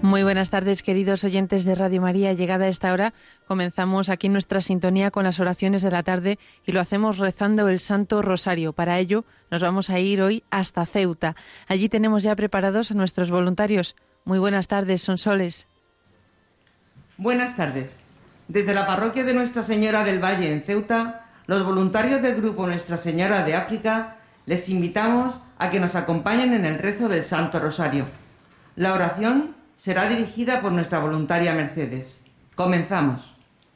Muy buenas tardes, queridos oyentes de Radio María. Llegada a esta hora, comenzamos aquí nuestra sintonía con las oraciones de la tarde y lo hacemos rezando el Santo Rosario. Para ello, nos vamos a ir hoy hasta Ceuta. Allí tenemos ya preparados a nuestros voluntarios. Muy buenas tardes, Sonsoles. Buenas tardes. Desde la parroquia de Nuestra Señora del Valle en Ceuta, los voluntarios del grupo Nuestra Señora de África les invitamos a que nos acompañen en el rezo del Santo Rosario. La oración será dirigida por nuestra voluntaria Mercedes. Comenzamos.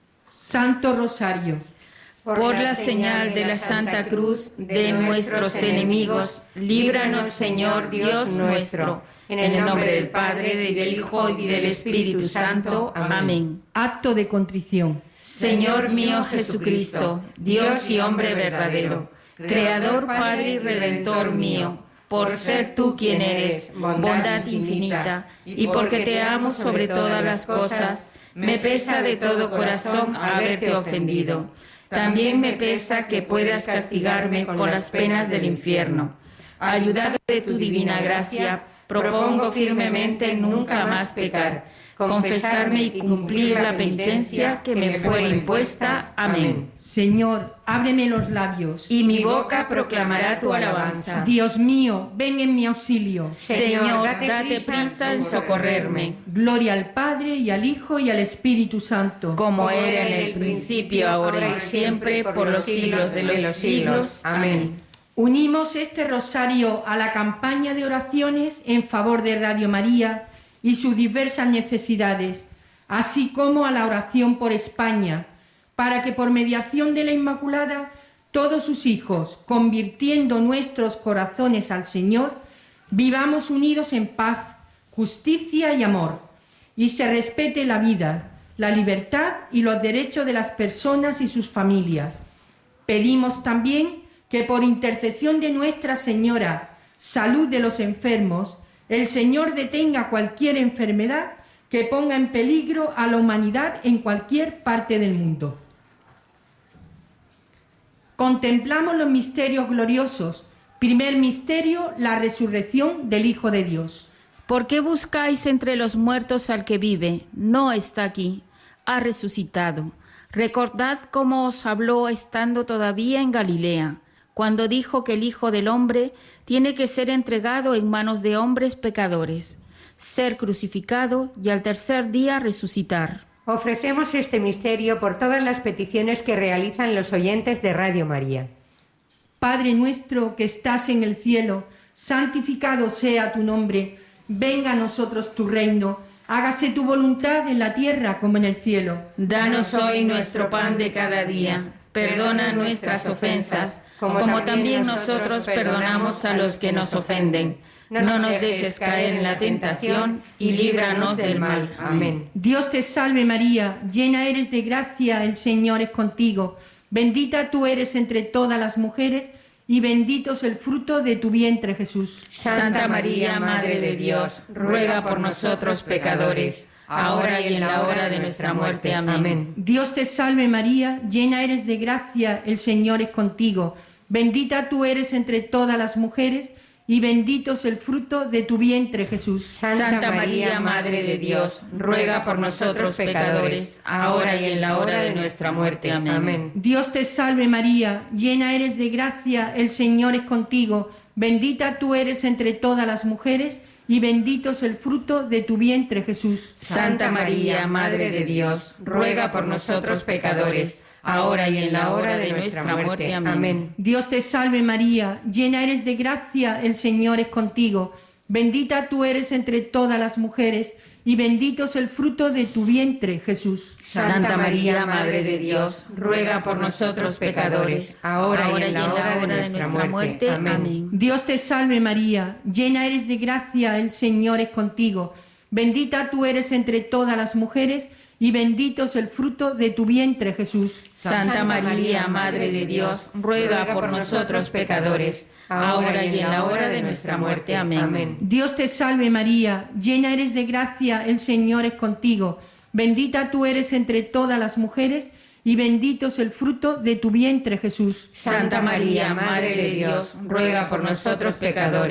Santo Rosario. Por la señal de la Santa Cruz de nuestros enemigos, líbranos, Señor Dios nuestro. En el nombre del Padre, del Hijo y del Espíritu Santo. Amén. Acto de contrición. Señor mío Jesucristo, Dios y hombre verdadero, Creador, Padre y Redentor mío, por ser tú quien eres, bondad infinita, y porque te amo sobre todas las cosas, me pesa de todo corazón haberte ofendido. También me pesa que puedas castigarme con las penas del infierno. Ayudado de tu divina gracia, propongo firmemente nunca más pecar, confesarme y cumplir la penitencia que me fue impuesta. Amén. Señor, ábreme los labios, y mi boca proclamará tu alabanza. Dios mío, ven en mi auxilio. Señor, date prisa en socorrerme. Gloria al Padre, y al Hijo, y al Espíritu Santo. Como era en el principio, ahora y siempre, por los siglos de los siglos. Amén. Unimos este rosario a la campaña de oraciones en favor de Radio María y sus diversas necesidades, así como a la oración por España, para que por mediación de la Inmaculada todos sus hijos, convirtiendo nuestros corazones al Señor, vivamos unidos en paz, justicia y amor, y se respete la vida, la libertad y los derechos de las personas y sus familias. Pedimos también que por intercesión de Nuestra Señora, salud de los enfermos, el Señor detenga cualquier enfermedad que ponga en peligro a la humanidad en cualquier parte del mundo. Contemplamos los misterios gloriosos. Primer misterio, la resurrección del Hijo de Dios. ¿Por qué buscáis entre los muertos al que vive? No está aquí, ha resucitado. Recordad cómo os habló estando todavía en Galilea, cuando dijo que el Hijo del Hombre tiene que ser entregado en manos de hombres pecadores, ser crucificado y al tercer día resucitar. Ofrecemos este misterio por todas las peticiones que realizan los oyentes de Radio María. Padre nuestro que estás en el cielo, santificado sea tu nombre, venga a nosotros tu reino, hágase tu voluntad en la tierra como en el cielo. Danos hoy nuestro pan de cada día, perdona nuestras ofensas, como también nosotros perdonamos a los que nos ofenden. No nos dejes caer en la tentación y líbranos del mal. Amén. Dios te salve María, llena eres de gracia, el Señor es contigo. Bendita tú eres entre todas las mujeres y bendito es el fruto de tu vientre, Jesús. Santa María, Madre de Dios, ruega por nosotros pecadores, ahora y en la hora de nuestra muerte. Amén. Dios te salve María, llena eres de gracia, el Señor es contigo. Bendita tú eres entre todas las mujeres y bendito es el fruto de tu vientre, Jesús. Santa María, Madre de Dios, ruega por nosotros pecadores, ahora y en la hora de nuestra muerte. Amén. Dios te salve María, llena eres de gracia, el Señor es contigo. Bendita tú eres entre todas las mujeres y bendito es el fruto de tu vientre, Jesús. Santa María, Madre de Dios, ruega por nosotros pecadores, ahora y en la hora de nuestra muerte. Amén. Dios te salve María, llena eres de gracia, el Señor es contigo. Bendita tú eres entre todas las mujeres y bendito es el fruto de tu vientre, Jesús. Santa María, Madre de Dios, ruega por nosotros pecadores, ahora y en la hora de nuestra muerte. Amén. Dios te salve María, llena eres de gracia, el Señor es contigo. Bendita tú eres entre todas las mujeres y bendito es el fruto de tu vientre, Jesús. Santa María, Madre de Dios, ruega por nosotros pecadores, ahora y en la hora de nuestra muerte. Amén. Dios te salve María, llena eres de gracia, el Señor es contigo. Bendita tú eres entre todas las mujeres y bendito es el fruto de tu vientre, Jesús. Santa María, Madre de Dios, ruega por nosotros pecadores,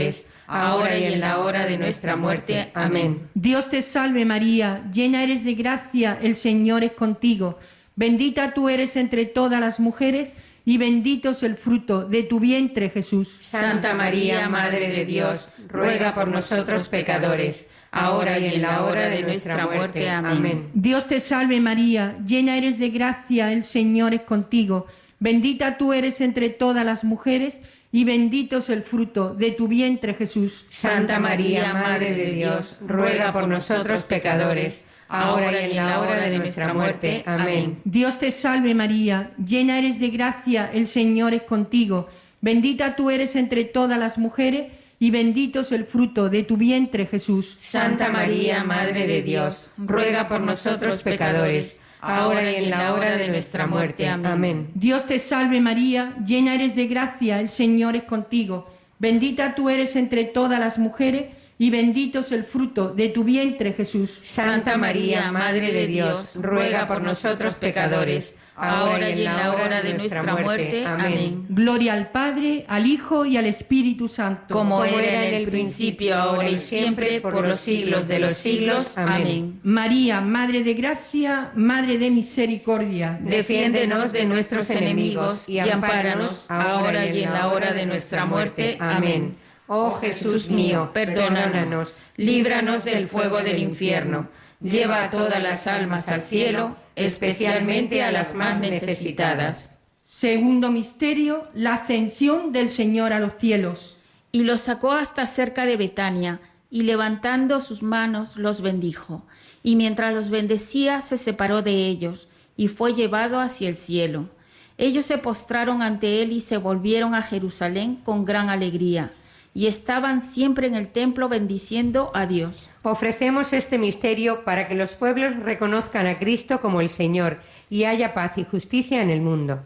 ahora y en la hora de nuestra muerte. Amén. Dios te salve María, llena eres de gracia, el Señor es contigo. Bendita tú eres entre todas las mujeres y bendito es el fruto de tu vientre, Jesús. Santa María, Madre de Dios, ruega por nosotros pecadores, ahora y en la hora de nuestra muerte. Amén. Dios te salve María, llena eres de gracia, el Señor es contigo. Bendita tú eres entre todas las mujeres y bendito es el fruto de tu vientre, Jesús. Santa María, Madre de Dios, ruega por nosotros pecadores, ahora y en la hora de nuestra muerte. Amén. Dios te salve María, llena eres de gracia, el Señor es contigo. Bendita tú eres entre todas las mujeres y bendito es el fruto de tu vientre, Jesús. Santa María, Madre de Dios, ruega por nosotros pecadores, ahora y en la hora de nuestra muerte. Amén. Dios te salve María, llena eres de gracia, el Señor es contigo. Bendita tú eres entre todas las mujeres y bendito es el fruto de tu vientre, Jesús. Santa María, Madre de Dios, ruega por nosotros pecadores, ahora y en la hora de nuestra muerte. Amén. Gloria al Padre, al Hijo y al Espíritu Santo. Como era en el principio, ahora y siempre, por los siglos de los siglos. Amén. María, Madre de Gracia, Madre de Misericordia, defiéndenos de nuestros enemigos y ampáranos ahora y en la hora de nuestra muerte. Amén. Oh Jesús mío, perdónanos, líbranos del fuego del infierno, lleva a todas las almas al cielo, especialmente a las más necesitadas. Segundo misterio, la ascensión del Señor a los cielos. Y los sacó hasta cerca de Betania, y levantando sus manos los bendijo. Y mientras los bendecía, se separó de ellos, y fue llevado hacia el cielo. Ellos se postraron ante él y se volvieron a Jerusalén con gran alegría, y estaban siempre en el templo bendiciendo a Dios. Ofrecemos este misterio para que los pueblos reconozcan a Cristo como el Señor y haya paz y justicia en el mundo.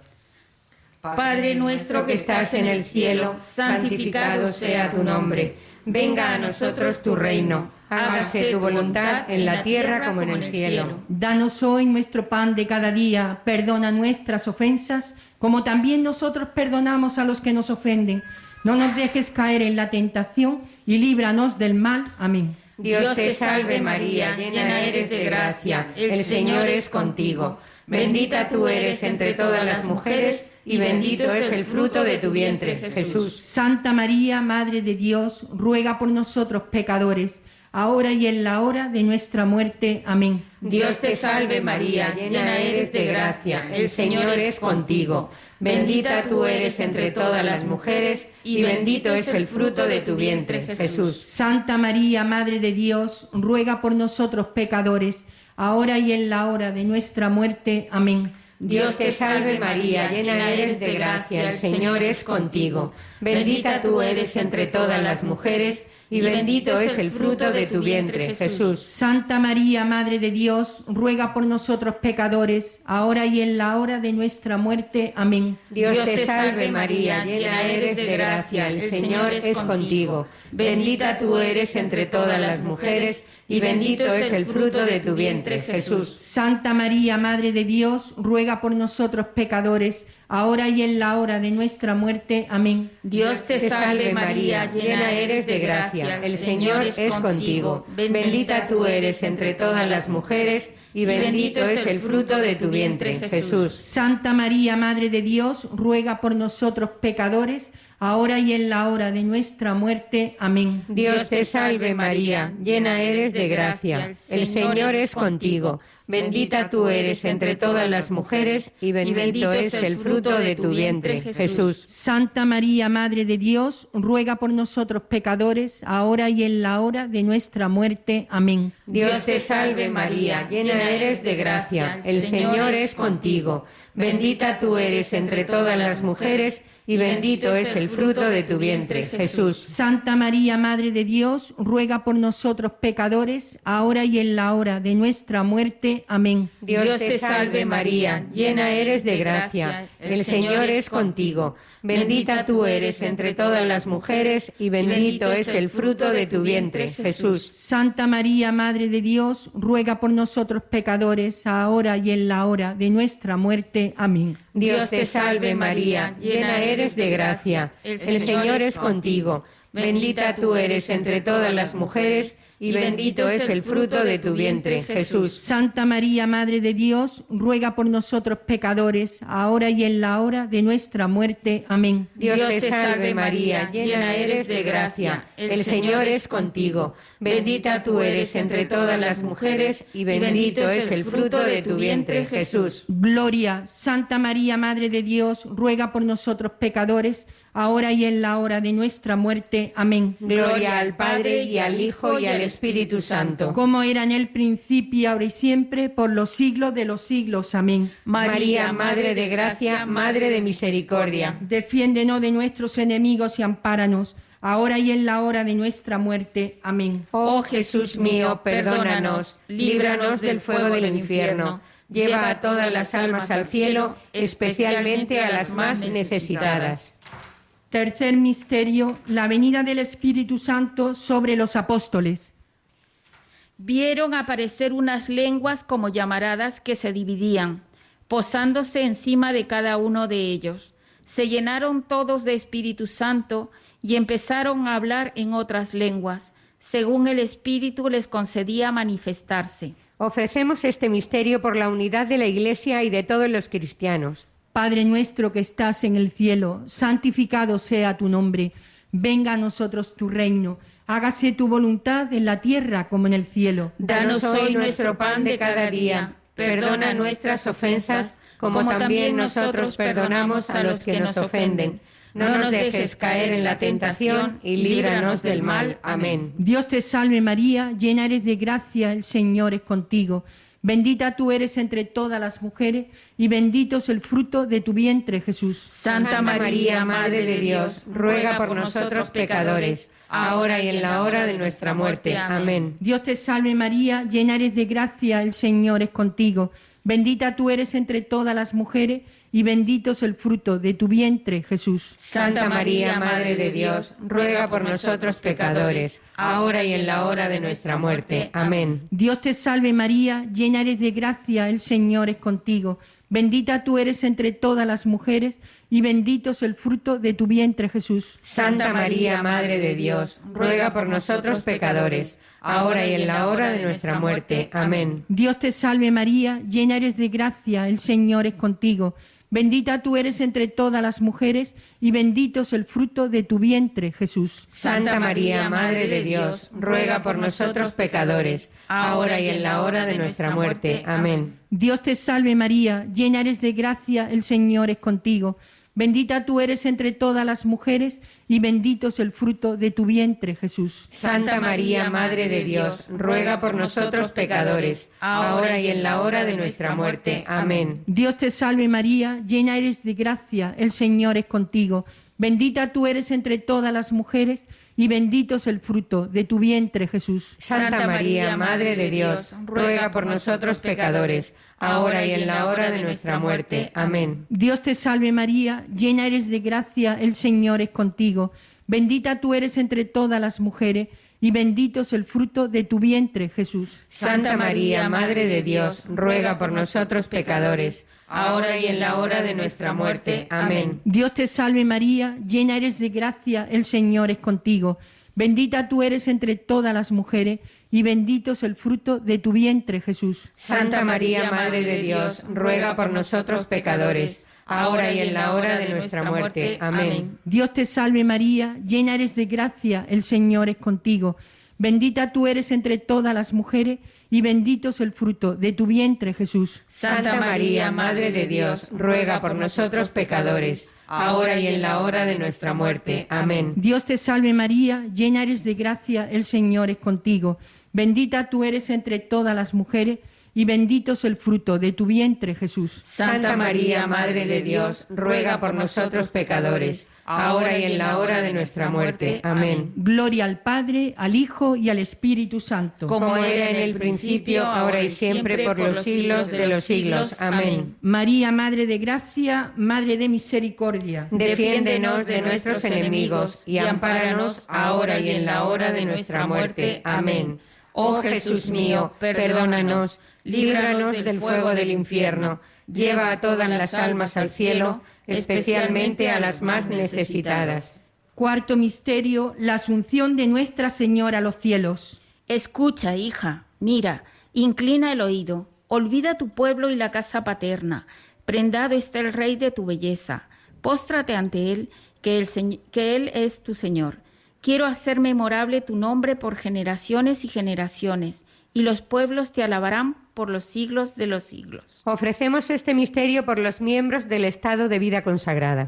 Padre nuestro que estás en el cielo, santificado sea tu nombre. Venga a nosotros tu reino. Hágase tu voluntad en la tierra como en el cielo. Danos hoy nuestro pan de cada día. Perdona nuestras ofensas, como también nosotros perdonamos a los que nos ofenden. No nos dejes caer en la tentación y líbranos del mal. Amén. Dios te salve María, llena eres de gracia, el Señor es contigo. Bendita tú eres entre todas las mujeres y bendito es el fruto de tu vientre, Jesús. Santa María, Madre de Dios, ruega por nosotros pecadores, ahora y en la hora de nuestra muerte. Amén. Dios te salve María, llena eres de gracia, el Señor es contigo. Bendita tú eres entre todas las mujeres y bendito es el fruto de tu vientre, Jesús. Santa María, Madre de Dios, ruega por nosotros pecadores, ahora y en la hora de nuestra muerte. Amén. Dios te salve María, llena eres de gracia, el Señor es contigo. Bendita tú eres entre todas las mujeres y bendito es el fruto de tu vientre, Jesús. Santa María, Madre de Dios, ruega por nosotros pecadores, ahora y en la hora de nuestra muerte. Amén. Dios te salve María, llena eres de gracia, el Señor es contigo. Bendita tú eres entre todas las mujeres y bendito es el fruto de tu vientre, Jesús. Santa María, Madre de Dios, ruega por nosotros pecadores, ahora y en la hora de nuestra muerte. Amén. Dios te salve María, llena eres de gracia, el Señor es contigo. Bendita tú eres entre todas las mujeres y bendito es el fruto de tu vientre, Jesús. Santa María, Madre de Dios, ruega por nosotros pecadores, ahora y en la hora de nuestra muerte. Amén. Dios te salve María, llena eres de gracia, el Señor es contigo. Bendita tú eres entre todas las mujeres y bendito es el fruto de tu vientre, Jesús. Santa María, Madre de Dios, ruega por nosotros pecadores, ahora y en la hora de nuestra muerte. Amén. Dios te salve María, llena eres de gracia, el Señor es contigo. Bendita tú eres entre todas las mujeres y bendito es el fruto de tu vientre, Jesús. Santa María, Madre de Dios, ruega por nosotros pecadores, ahora y en la hora de nuestra muerte. Amén. Dios te salve María, llena eres de gracia, el Señor es contigo. Bendita tú eres entre todas las mujeres y bendito es el fruto de tu vientre, Jesús. Santa María, Madre de Dios, ruega por nosotros pecadores, ahora y en la hora de nuestra muerte. Amén. Dios te salve María, llena eres de gracia, el Señor es contigo. Bendita tú eres entre todas las mujeres, y bendito es el fruto de tu vientre, Jesús. Santa María, Madre de Dios, ruega por nosotros pecadores, ahora y en la hora de nuestra muerte. Amén. Dios te salve María, llena eres de gracia, el Señor es contigo. Bendita tú eres entre todas las mujeres, y bendito es el fruto de tu vientre, Jesús. Gloria, Santa María, Madre de Dios, ruega por nosotros pecadores, ahora y en la hora de nuestra muerte. Amén. Gloria al Padre, y al Hijo, y al Espíritu Santo. Como era en el principio, ahora y siempre, por los siglos de los siglos. Amén. María, Madre de gracia, Madre de misericordia. Defiéndenos de nuestros enemigos y ampáranos, ahora y en la hora de nuestra muerte. Amén. Oh Jesús mío, perdónanos, líbranos del fuego del infierno. Lleva a todas las almas al cielo, especialmente a las más necesitadas. Tercer misterio, la venida del Espíritu Santo sobre los apóstoles. Vieron aparecer unas lenguas como llamaradas que se dividían, posándose encima de cada uno de ellos. Se llenaron todos de Espíritu Santo y empezaron a hablar en otras lenguas, según el Espíritu les concedía manifestarse. Ofrecemos este misterio por la unidad de la Iglesia y de todos los cristianos. Padre nuestro que estás en el cielo, santificado sea tu nombre. Venga a nosotros tu reino. Hágase tu voluntad en la tierra como en el cielo. Danos hoy nuestro pan de cada día. Perdona nuestras ofensas, como también nosotros perdonamos a los que nos ofenden. No nos dejes caer en la tentación y líbranos del mal. Amén. Dios te salve María, llena eres de gracia, el Señor es contigo. Bendita tú eres entre todas las mujeres, y bendito es el fruto de tu vientre, Jesús. Santa María, Madre de Dios, ruega por nosotros pecadores, ahora y en la hora de nuestra muerte. Amén. Dios te salve María, llena eres de gracia, el Señor es contigo. Bendita tú eres entre todas las mujeres, y bendito es el fruto de tu vientre, Jesús. Santa María, Madre de Dios, ruega por nosotros pecadores, ahora y en la hora de nuestra muerte. Amén. Dios te salve María, llena eres de gracia, el Señor es contigo. Bendita tú eres entre todas las mujeres, y bendito es el fruto de tu vientre, Jesús. Santa María, Madre de Dios, ruega por nosotros pecadores, ahora y en la hora de nuestra muerte. Amén. Dios te salve María, llena eres de gracia, el Señor es contigo. Bendita tú eres entre todas las mujeres, y bendito es el fruto de tu vientre, Jesús. Santa María, Madre de Dios, ruega por nosotros pecadores, ahora y en la hora de nuestra muerte. Amén. Dios te salve María, llena eres de gracia, el Señor es contigo. Bendita tú eres entre todas las mujeres, y bendito es el fruto de tu vientre, Jesús. Santa María, Madre de Dios, ruega por nosotros pecadores, ahora y en la hora de nuestra muerte. Amén. Dios te salve María, llena eres de gracia, el Señor es contigo. Bendita tú eres entre todas las mujeres, y bendito es el fruto de tu vientre, Jesús. Santa María, Madre de Dios, ruega por nosotros pecadores, ahora y en la hora de nuestra muerte. Amén. Dios te salve María, llena eres de gracia, el Señor es contigo. Bendita tú eres entre todas las mujeres, y bendito es el fruto de tu vientre, Jesús. Santa María, Madre de Dios, ruega por nosotros pecadores, ahora y en la hora de nuestra muerte. Amén. Dios te salve María, llena eres de gracia, el Señor es contigo. Bendita tú eres entre todas las mujeres, y bendito es el fruto de tu vientre, Jesús. Santa María, Madre de Dios, ruega por nosotros pecadores, ahora y en la hora de nuestra muerte. Amén. Dios te salve María, llena eres de gracia, el Señor es contigo. Bendita tú eres entre todas las mujeres, y bendito es el fruto de tu vientre, Jesús. Santa María, Madre de Dios, ruega por nosotros pecadores, ahora y en la hora de nuestra muerte. Amén. Dios te salve María, llena eres de gracia, el Señor es contigo. Bendita tú eres entre todas las mujeres, y bendito es el fruto de tu vientre, Jesús. Santa María, Madre de Dios, ruega por nosotros pecadores, ahora y en la hora de nuestra muerte. Amén. Gloria al Padre, al Hijo y al Espíritu Santo. Como era en el principio, ahora y siempre, por los siglos de los siglos. Amén. María, Madre de gracia, Madre de misericordia. Defiéndenos de nuestros enemigos, y ampáranos ahora y en la hora de nuestra muerte. Amén. Oh Jesús mío, perdónanos, líbranos del fuego del infierno, lleva a todas las almas al cielo, especialmente a las más necesitadas. Cuarto misterio, la asunción de Nuestra Señora a los cielos. Escucha, hija, mira, inclina el oído, olvida tu pueblo y la casa paterna. Prendado está el Rey de tu belleza. Póstrate ante Él, que Él es tu Señor. Quiero hacer memorable tu nombre por generaciones y generaciones, y los pueblos te alabarán por los siglos de los siglos. Ofrecemos este misterio por los miembros del estado de vida consagrada.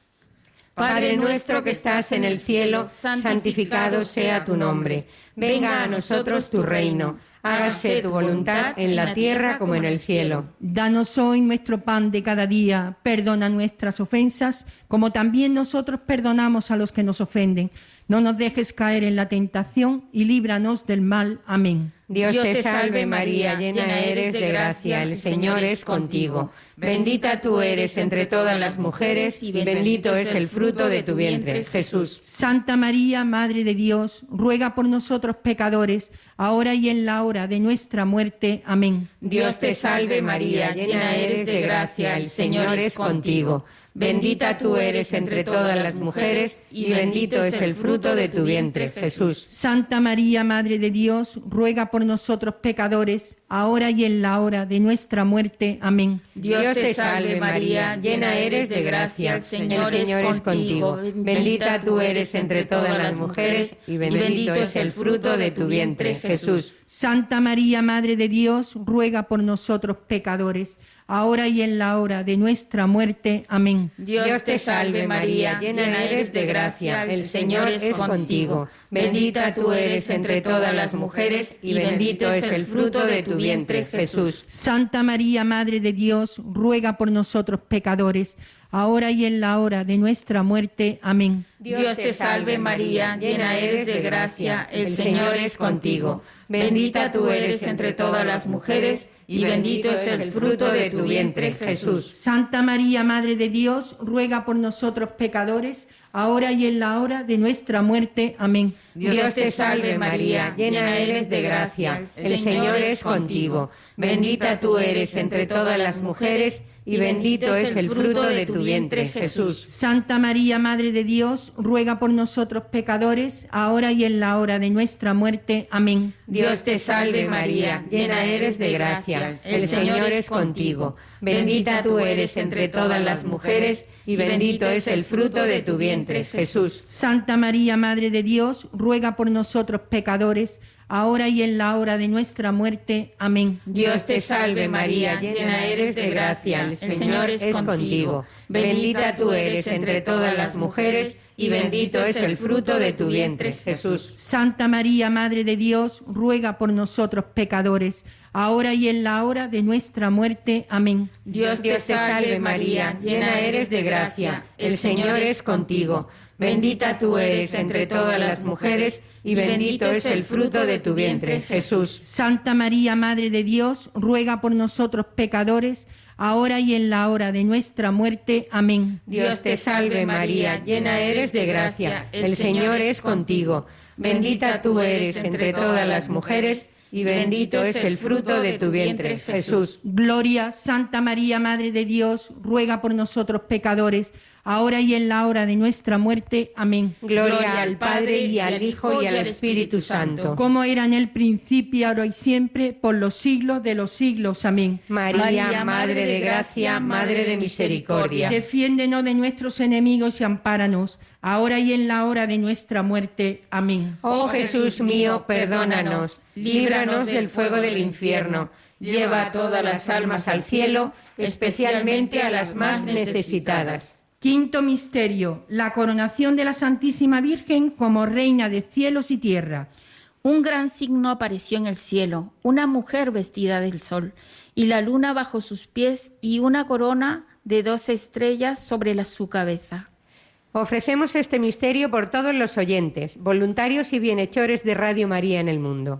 Padre nuestro que estás en el cielo, santificado sea tu nombre. Venga a nosotros tu reino. Hágase tu voluntad en la tierra como en el cielo. Danos hoy nuestro pan de cada día. Perdona nuestras ofensas, como también nosotros perdonamos a los que nos ofenden. No nos dejes caer en la tentación y líbranos del mal. Amén. Dios te salve María, llena eres de gracia, el Señor es contigo. Bendita tú eres entre todas las mujeres y bendito es el fruto de tu vientre, Jesús. Santa María, Madre de Dios, ruega por nosotros pecadores, ahora y en la hora de nuestra muerte. Amén. Dios te salve María, llena eres de gracia, el Señor es contigo. Bendita tú eres entre todas las mujeres y bendito es el fruto de tu vientre, Jesús. Santa María, Madre de Dios, ruega por nosotros pecadores, ahora y en la hora de nuestra muerte. Amén. Dios te salve María, llena eres de gracia, el Señor es contigo. Bendita tú eres entre todas las mujeres y bendito es el fruto de tu vientre, Jesús. Santa María, Madre de Dios, ruega por nosotros pecadores, ahora y en la hora de nuestra muerte. Amén. Dios te salve María, llena eres de gracia, el Señor es contigo. Bendita tú eres entre todas las mujeres y bendito es el fruto de tu vientre, Jesús. Santa María, Madre de Dios, ruega por nosotros pecadores, ahora y en la hora de nuestra muerte. Amén. Dios te salve María, llena eres de gracia, el Señor es contigo. Bendita tú eres entre todas las mujeres y bendito es el fruto de tu vientre, Jesús. Santa María, Madre de Dios, ruega por nosotros pecadores, ahora y en la hora de nuestra muerte. Amén. Dios te salve María, llena eres de gracia, el Señor es contigo. Bendita tú eres entre todas las mujeres y bendito es el fruto de tu vientre, Jesús. Santa María, Madre de Dios, ruega por nosotros pecadores, ahora y en la hora de nuestra muerte. Amén. Dios te salve María, llena eres de gracia, el Señor es contigo. Bendita tú eres entre todas las mujeres y bendito es el fruto de tu vientre, Jesús. Santa María, Madre de Dios, ruega por nosotros pecadores, ahora y en la hora de nuestra muerte. Amén. Dios te salve María, llena eres de gracia, el Señor es contigo. Bendita tú eres entre todas las mujeres y bendito es el fruto de tu vientre, Jesús. Santa María, Madre de Dios, ruega por nosotros pecadores, ahora y en la hora de nuestra muerte. Amén. Dios te salve María, llena eres de gracia, el Señor es contigo. Bendita tú eres entre todas las mujeres y bendito es el fruto de tu vientre, Jesús. Santa María, Madre de Dios, ruega por nosotros pecadores, ahora y en la hora de nuestra muerte. Amén. Dios te salve María, llena eres de gracia, el Señor es contigo. Bendita tú eres entre todas las mujeres y bendito es el fruto de tu vientre, Jesús. Gloria, Santa María, Madre de Dios, ruega por nosotros pecadores, ahora y en la hora de nuestra muerte. Amén. Gloria al Padre y al Hijo y al Espíritu Santo. Como era en el principio, ahora y siempre, por los siglos de los siglos. Amén. María, Madre de gracia, Madre de misericordia. Defiéndenos de nuestros enemigos y ampáranos, ahora y en la hora de nuestra muerte. Amén. Oh Jesús mío, perdónanos, líbranos del fuego del infierno, lleva a todas las almas al cielo, especialmente a las más necesitadas. Quinto misterio, la coronación de la Santísima Virgen como Reina de cielos y tierra. Un gran signo apareció en el cielo, una mujer vestida del sol, y la luna bajo sus pies y una corona de 12 estrellas sobre su cabeza. Ofrecemos este misterio por todos los oyentes, voluntarios y bienhechores de Radio María en el mundo.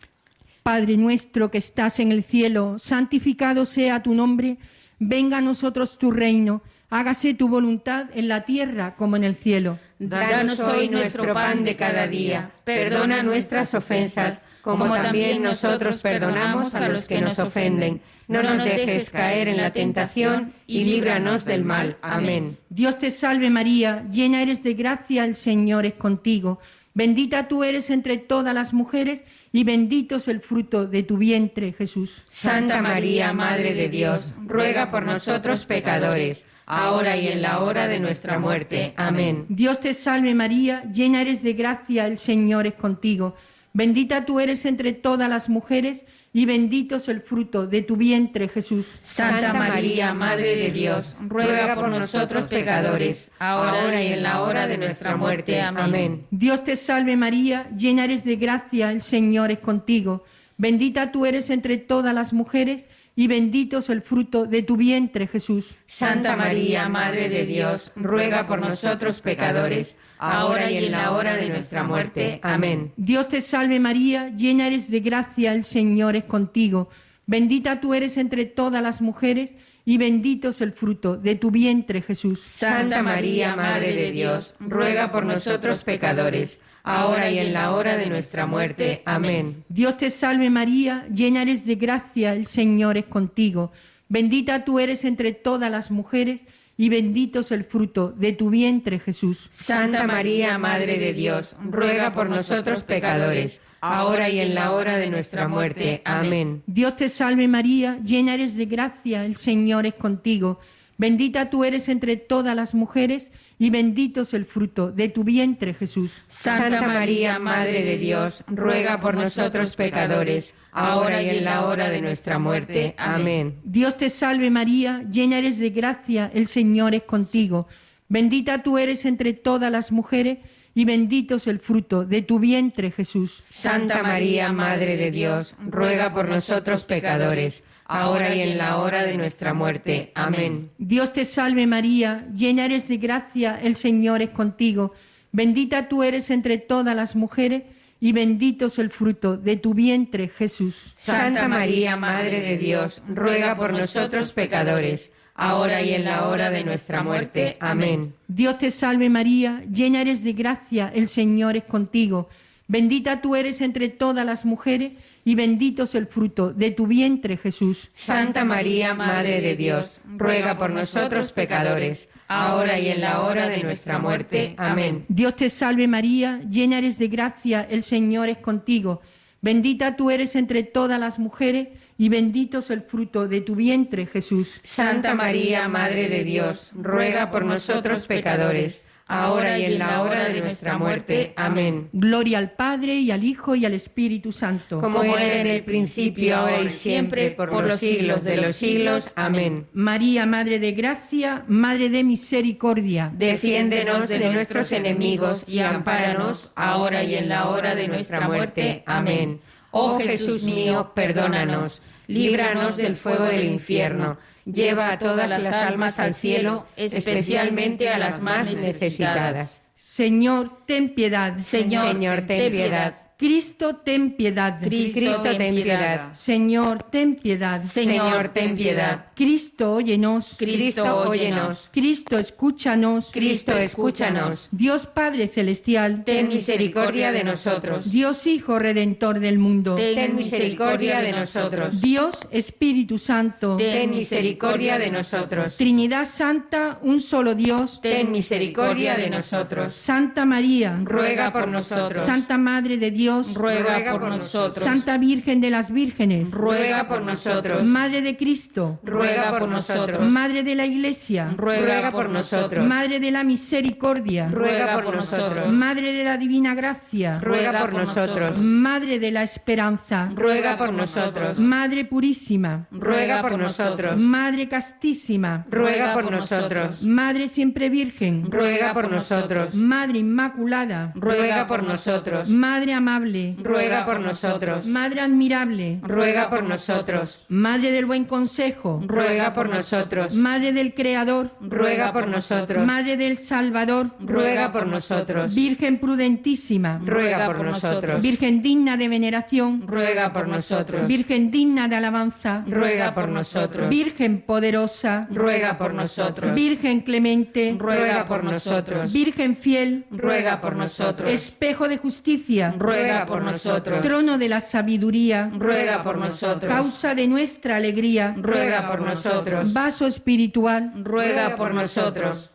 Padre nuestro que estás en el cielo, santificado sea tu nombre, venga a nosotros tu reino, hágase tu voluntad en la tierra como en el cielo. Danos hoy nuestro pan de cada día, perdona nuestras ofensas, como también nosotros perdonamos a los que nos ofenden. No nos dejes caer en la tentación y líbranos del mal. Amén. Dios te salve María, llena eres de gracia, el Señor es contigo. Bendita tú eres entre todas las mujeres y bendito es el fruto de tu vientre, Jesús. Santa María, Madre de Dios, ruega por nosotros pecadores, ahora y en la hora de nuestra muerte. Amén. Dios te salve María, llena eres de gracia, el Señor es contigo. Bendita tú eres entre todas las mujeres y bendito es el fruto de tu vientre, Jesús. Santa María, Madre de Dios, ruega por nosotros pecadores, ahora y en la hora de nuestra muerte. Amén. Dios te salve María, llena eres de gracia, el Señor es contigo. Bendita tú eres entre todas las mujeres y bendito es el fruto de tu vientre, Jesús. Santa María, Madre de Dios, ruega por nosotros pecadores, ahora y en la hora de nuestra muerte. Amén. Dios te salve María, llena eres de gracia, el Señor es contigo. Bendita tú eres entre todas las mujeres y bendito es el fruto de tu vientre, Jesús. Santa María, Madre de Dios, ruega por nosotros pecadores, ahora y en la hora de nuestra muerte. Amén. Dios te salve María, llena eres de gracia, el Señor es contigo. Bendita tú eres entre todas las mujeres y bendito es el fruto de tu vientre, Jesús. Santa María, Madre de Dios, ruega por nosotros pecadores, ahora y en la hora de nuestra muerte. Amén. Dios te salve María, llena eres de gracia, el Señor es contigo. Bendita tú eres entre todas las mujeres y bendito es el fruto de tu vientre, Jesús. Santa María, Madre de Dios, ruega por nosotros pecadores, ahora y en la hora de nuestra muerte. Amén. Dios te salve María, llena eres de gracia, el Señor es contigo. Bendita tú eres entre todas las mujeres y bendito es el fruto de tu vientre, Jesús. Santa María, Madre de Dios, ruega por nosotros pecadores, ahora y en la hora de nuestra muerte. Amén. Dios te salve María, llena eres de gracia, el Señor es contigo. Bendita tú eres entre todas las mujeres y bendito es el fruto de tu vientre, Jesús. Santa María, Madre de Dios, ruega por nosotros pecadores, ahora y en la hora de nuestra muerte. Amén. Dios te salve María, llena eres de gracia, el Señor es contigo. Bendita tú eres entre todas las mujeres y bendito es el fruto de tu vientre, Jesús. Santa María, Madre de Dios, ruega por nosotros pecadores, ahora y en la hora de nuestra muerte. Amén. Dios te salve María, llena eres de gracia, el Señor es contigo. Bendita tú eres entre todas las mujeres y bendito es el fruto de tu vientre, Jesús. Santa María, Madre de Dios, ruega por nosotros pecadores, ahora y en la hora de nuestra muerte. Amén. Gloria al Padre, y al Hijo, y al Espíritu Santo. Como era en el principio, ahora y siempre, por los siglos de los siglos. Amén. María, Madre de Gracia, Madre de Misericordia. Defiéndenos de nuestros enemigos y ampáranos, ahora y en la hora de nuestra muerte. Amén. Oh Jesús mío, perdónanos, líbranos del fuego del infierno, lleva a todas las almas al cielo, especialmente a las más necesitadas. Señor, ten piedad. Señor, ten piedad. Cristo, ten piedad. Cristo, ten piedad. Señor, ten piedad. Señor, ten piedad. Cristo, óyenos. Cristo, óyenos. Cristo, escúchanos. Cristo, escúchanos. Dios Padre Celestial, ten misericordia de nosotros. Dios Hijo Redentor del mundo, ten misericordia de nosotros. Dios Espíritu Santo, ten misericordia de nosotros. Trinidad Santa, un solo Dios, ten misericordia de nosotros. Santa María, ruega por nosotros. Santa Madre de Dios, ruega por nosotros. Santa Virgen de las Vírgenes, ruega por nosotros. Madre de Cristo, ruega por nosotros. Madre de la Iglesia, ruega por nosotros. Madre de la Misericordia, ruega por nosotros. Madre de la Divina Gracia, ruega por nosotros. Madre de la Esperanza, ruega por nosotros. Madre Purísima, ruega por nosotros. Madre Castísima, ruega por nosotros. Madre Siempre Virgen, ruega por nosotros. Madre Inmaculada, ruega por nosotros. Madre Amable, ruega por nosotros. Madre Admirable, ruega por nosotros. Madre del Buen Consejo, ruega por nosotros. Madre del Creador, ruega por nosotros. Madre del Salvador, ruega por nosotros. Virgen prudentísima, ruega por nosotros. Virgen digna de veneración, ruega por nosotros. Virgen digna de alabanza, ruega por nosotros. Virgen poderosa, ruega por nosotros. Virgen clemente, ruega por nosotros. Virgen fiel, ruega por nosotros. Espejo de justicia, ruega ruega por nosotros. Trono de la sabiduría, Ruega por nosotros. causa de nuestra alegría, Ruega por nosotros. vaso espiritual, Ruega por nosotros.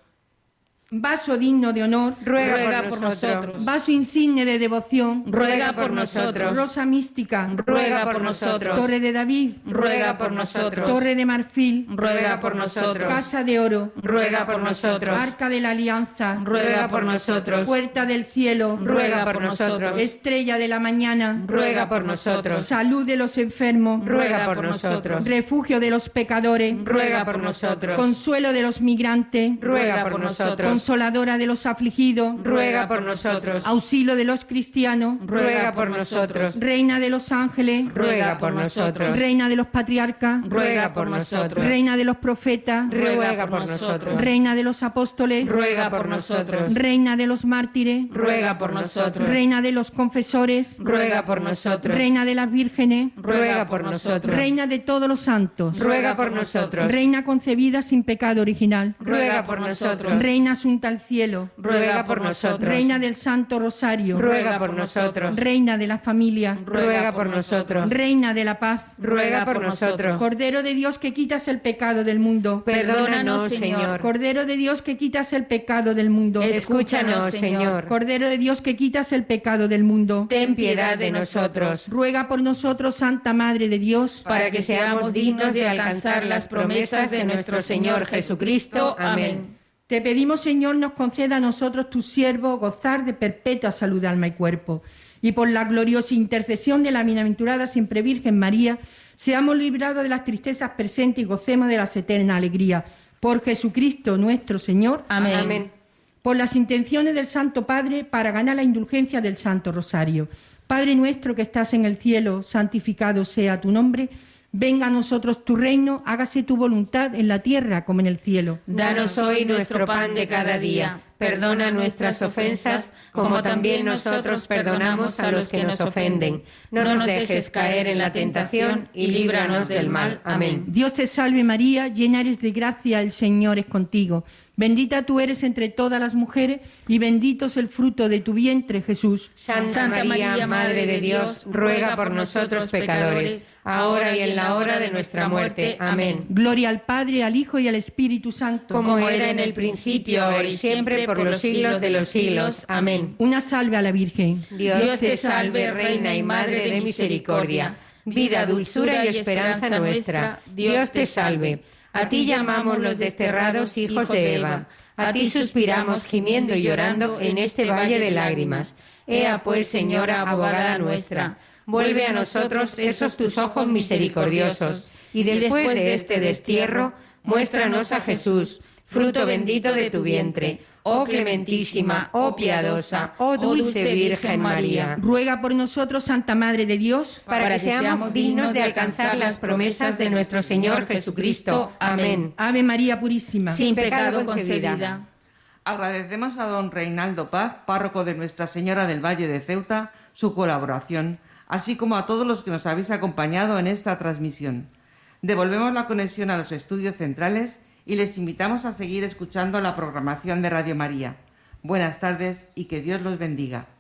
vaso digno de honor, Ruega por nosotros. vaso insigne de devoción, Ruega por nosotros. rosa mística, Ruega por nosotros. torre de David, Ruega por nosotros. torre de marfil, Ruega por nosotros. casa de oro, Ruega por nosotros. arca de la alianza, Ruega por nosotros. puerta del cielo, Ruega por nosotros. estrella de la mañana, Ruega por nosotros. salud de los enfermos, Ruega por nosotros. refugio de los pecadores, Ruega por nosotros. consuelo de los migrantes, Ruega por nosotros. consoladora de los afligidos, Ruega por nosotros. auxilio de los cristianos, Ruega por nosotros. reina de los ángeles, Ruega por nosotros. reina de los patriarcas, Ruega por nosotros. reina de los profetas, Ruega por nosotros. reina de los apóstoles, Ruega por nosotros. reina de los mártires, Ruega por nosotros. reina de los confesores, Ruega por nosotros. reina de las vírgenes, Ruega por nosotros. reina de todos los santos, Ruega por nosotros. reina concebida sin pecado original, Ruega por nosotros. reina asunta al cielo, Ruega por nosotros. reina del Santo Rosario, Ruega por nosotros. reina de la familia, Ruega por nosotros. reina de la paz, Ruega por nosotros. Cordero de Dios que quitas el pecado del mundo, Perdónanos, Señor. Cordero de Dios que quitas el pecado del mundo, Escúchanos, Señor. Cordero de Dios que quitas el pecado del mundo, Ten piedad de nosotros, ruega por nosotros, Santa Madre de Dios, para que seamos dignos de alcanzar las promesas de nuestro Señor Jesucristo. Amén. Te pedimos, Señor, nos conceda a nosotros, tus siervos, gozar de perpetua salud de alma y cuerpo. Y por la gloriosa intercesión de la bienaventurada siempre Virgen María, seamos librados de las tristezas presentes y gocemos de la eterna alegría. Por Jesucristo nuestro Señor. Amén. Amén. Por las intenciones del Santo Padre, para ganar la indulgencia del Santo Rosario. Padre nuestro que estás en el cielo, santificado sea tu nombre. Venga a nosotros tu reino, hágase tu voluntad en la tierra como en el cielo. Danos hoy nuestro pan de cada día. Perdona nuestras ofensas, como también nosotros perdonamos a los que nos ofenden. No nos dejes caer en la tentación y líbranos del mal. Amén. Dios te salve María, llena eres de gracia, el Señor es contigo. Bendita tú eres entre todas las mujeres y bendito es el fruto de tu vientre, Jesús. Santa María, Madre de Dios, ruega por nosotros pecadores, ahora y en la hora de nuestra muerte. Amén. Gloria al Padre, al Hijo y al Espíritu Santo. Como era en el principio, ahora y siempre, por los siglos de los siglos. Amén. Una salve a la Virgen. Dios te salve, Reina y Madre de misericordia, vida, dulzura y esperanza nuestra. Dios te salve. A ti llamamos los desterrados hijos de Eva. A ti suspiramos gimiendo y llorando en este valle de lágrimas. Ea pues, Señora, abogada nuestra, vuelve a nosotros esos tus ojos misericordiosos, y después de este destierro, muéstranos a Jesús, fruto bendito de tu vientre. Oh clementísima, oh piadosa, oh dulce Virgen María. Ruega por nosotros, Santa Madre de Dios, para que seamos dignos de alcanzar las promesas de nuestro Señor Jesucristo. Amén. Ave María Purísima, sin pecado concebida. Agradecemos a don Reinaldo Paz, párroco de Nuestra Señora del Valle de Ceuta, su colaboración, así como a todos los que nos habéis acompañado en esta transmisión. Devolvemos la conexión a los estudios centrales y les invitamos a seguir escuchando la programación de Radio María. Buenas tardes y que Dios los bendiga.